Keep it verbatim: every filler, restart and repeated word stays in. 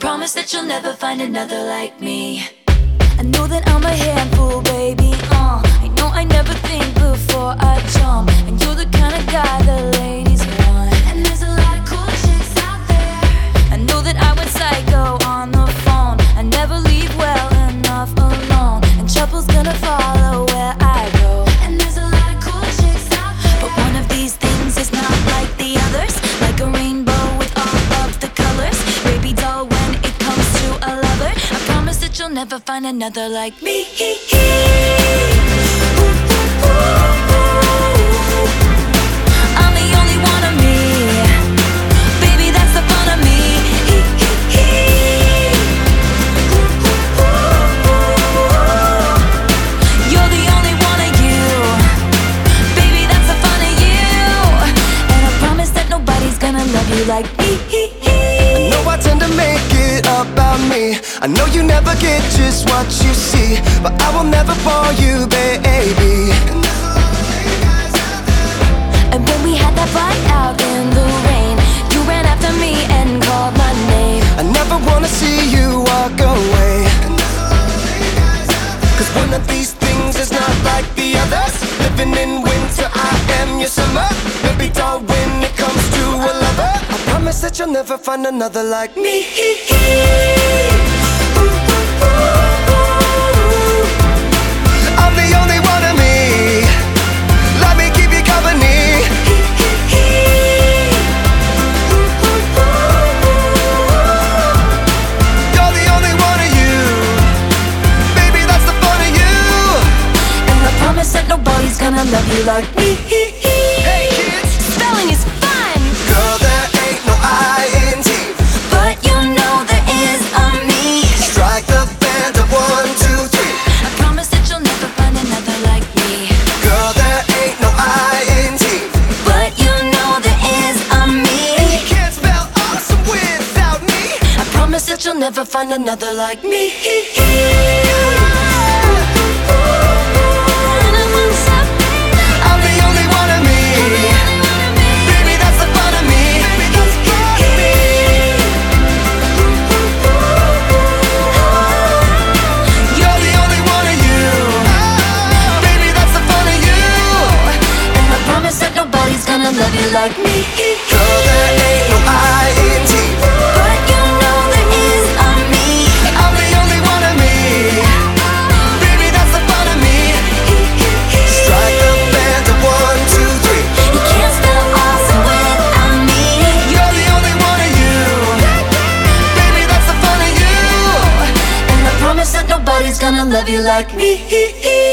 promise that you'll never find another like me. I know that I'm a handful, baby, uh I know I never think before I jump, and you're the kind of guy the ladies want. And there's a lot of cool chicks out there. I know that I went psycho on the phone. I never leave well enough alone, and trouble's gonna follow where I go. And there's a lot of cool chicks out there, but one of these things is not like the others. Like a rainbow with all of the colors, baby doll, when it comes to a lover, I promise that you'll never find another like me. I'm the only one of me, baby, that's the fun of me. You're the only one of you, baby, that's the fun of you. And I promise that nobody's gonna love you like me. I know I tend to make it about me. I know you never get just what you see, but I will never bore you, baby. And when we had that fight out in the rain, you ran after me and called my name. I never wanna see you walk away, cause one of these things is not like the others. Living in winter, I am your summer. Baby doll, when it comes to a lover, I promise that you'll never find another like me. I'm the only one of me, let me keep you company. You're the only one of you, baby, that's the fun of you. And I promise that nobody's gonna love you like me. Hey kids, Spelling is fun, girl, there ain't no I in T, but you know there is a me. strike the band of one, two, three. I promise that you'll never find another like me. Girl, there ain't no I in T, But you know there is a me. you can't spell awesome without me. I promise that you'll never find another like me. I'm the only one of me, baby, that's the fun of me. You're the only one of you, baby, that's the fun of you. And I promise that nobody's gonna love you like me. Girl, there ain't no I in T, But you know there is a me. I'm the only one of me, baby, that's the fun of me. Strike the band of one, two, three. You can't spell awesome without me. You're the only one of you, baby, that's the fun of you. And I promise that nobody's gonna love you like me.